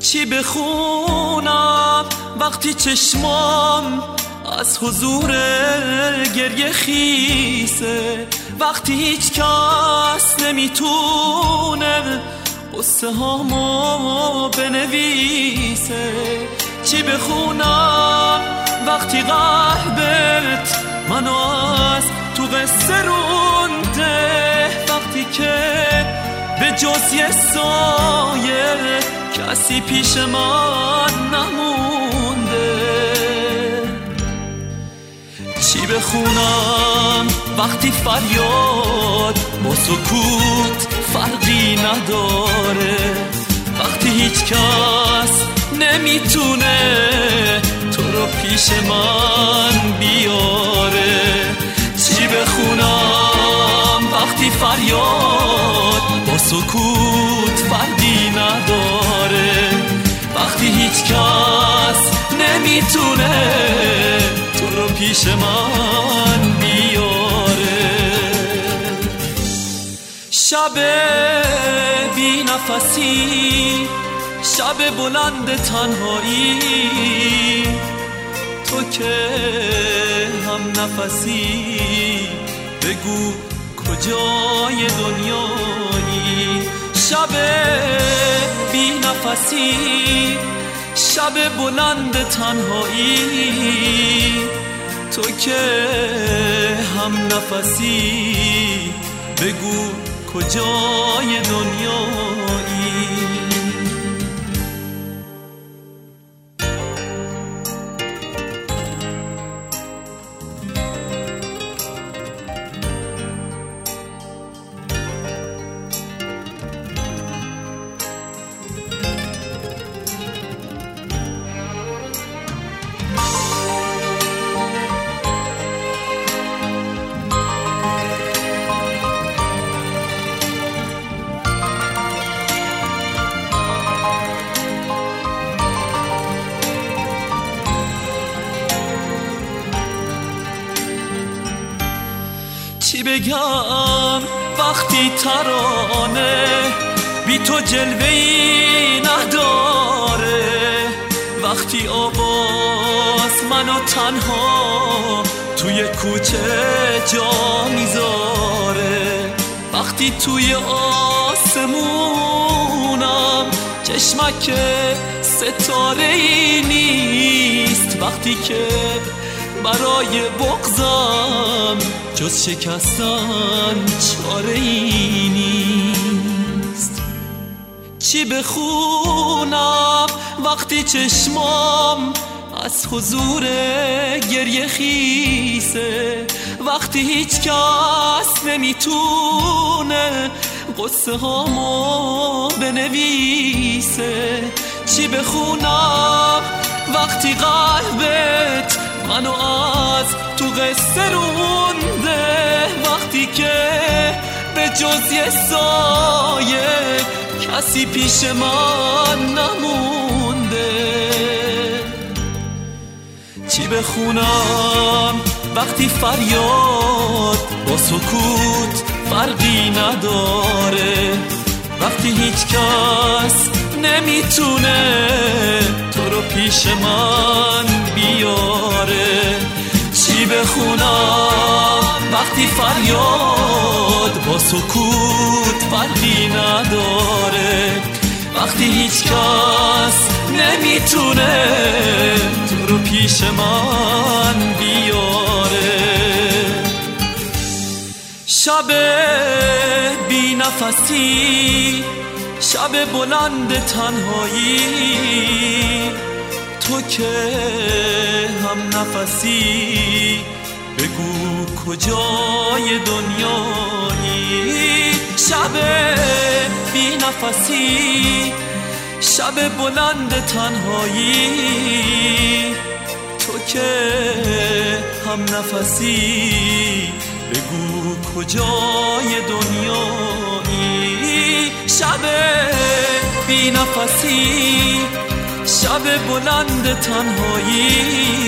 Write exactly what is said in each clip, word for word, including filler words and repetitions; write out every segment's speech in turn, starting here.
چی بخونم وقتی چشمام از حضور گریه خیسه، وقتی هیچ کس نمیتونه قصه هامو بنویسه. چی بخونم وقتی قلبت منو از تو قصه رونده، وقتی که به جز یه سایه کسی پیش من نمونده. چی بخونم وقتی فریاد با سکوت فرقی نداره، وقتی هیچ کس نمیتونه تو رو پیش من بیاره. چی بخونم وقتی فریاد با سکوت فرقی نداره، وقتی هیچ کس نمیتونه تو رو پیش من بیاره. شب بی نفسی، شب بلند تنهایی، تو که هم نفسی بگو کجای دنیایی. شب بی نفسی، شب بلند تنهایی، تو که هم نفسی بگو کجای دنیایی. چی بگم وقتی ترانه بی تو جلوه‌ای نداره، وقتی آواز منو تنها توی کوچه جا میذاره، وقتی توی آسمونم چشمک ستاره‌ای نیست، وقتی که برای بغضم جز شکستن چاره‌ای نیست. چی بخونم وقتی چشمام از حضور گریه خیسه، وقتی هیچ کس نمیتونه قصه هامو بنویسه. چی بخونم وقتی قلبت منو از تو قصه رونده، وقتی که به جز یه سایه کسی پیش من نمونده. چی بخونم وقتی فریاد با سکوت فرقی نداره، وقتی هیچ کس نمیتونه تو رو پیش من بیاره. چی بخونم وقتی فریاد با سکوت فرقی نداره، وقتی هیچ کس نمیتونه تو رو پیش من بیاره. شب بی نفسی، شب بلند تنهایی، تو که هم نفسی بگو کجای دنیایی. شب بی نفسی، شب بلند تنهایی، تو که هم نفسی بگو کجای دنیایی. شب بی نفسی، شب بلند تنهایی،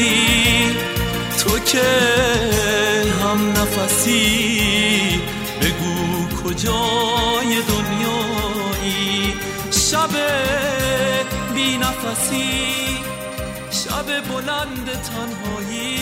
تو که هم نفسی بگو کجای دنیایی. شب بی نفسی، شب بلند تنهایی